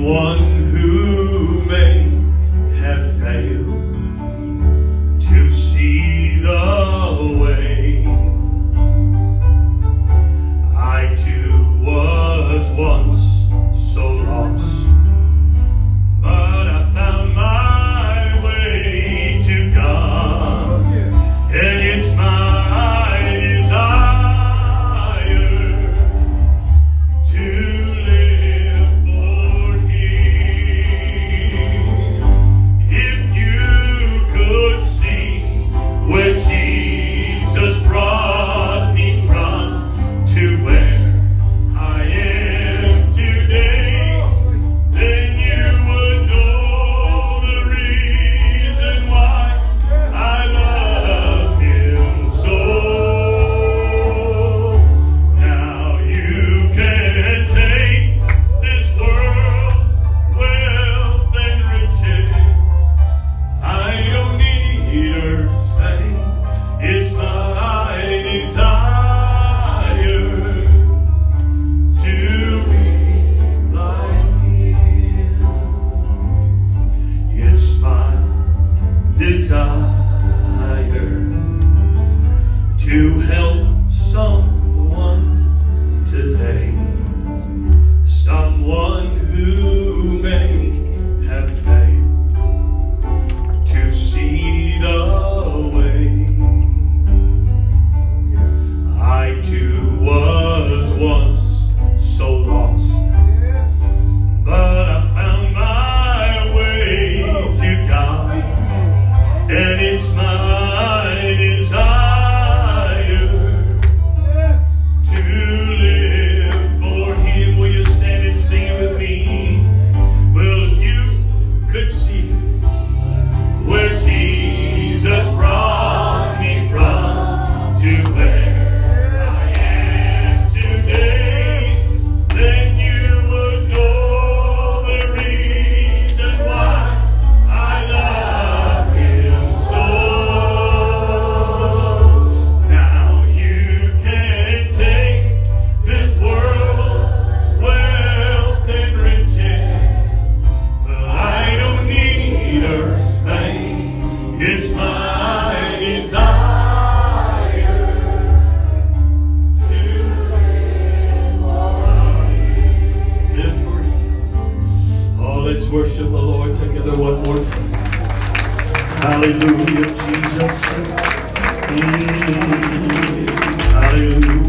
Someone who may have failed to see the way. I too was once so lost, but I found my way to God, and it's my desire to live for Him. If you could see where Jesus brought me from to where I am today, then you would know the reason why I love Him so. Now you can take this world's wealth and riches. I don't need earth's fame. It's my desire to be like Him. It's my desire to help someone today, someone who may have failed to see the way. I too was once so lost, but I found my way to God, and it's my desire to live for Him. Will you stand and sing it with me? Well, if you could see where Jesus brought me from to where I am today, then you would know the reason why I love Him so. Now you can take this world's wealth and riches, but I don't need earth's fame. It's my desire to live for Him. Oh, let's worship the Lord together one more time. Hallelujah, Jesus. Hallelujah.